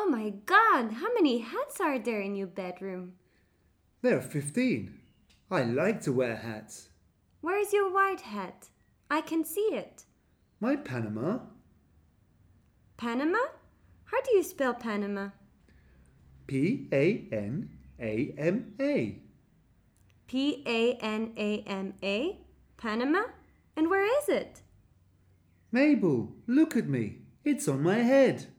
my God, how many hats are there in your bedroom? There are 15. I like to wear hats. Where is your white hat? I can see it. My Panama? Panama? How do you spell Panama? P-A-N-A-M-A. P-A-N-A-M-A? Panama? And where is it? Mabel, look at me. It's on my head.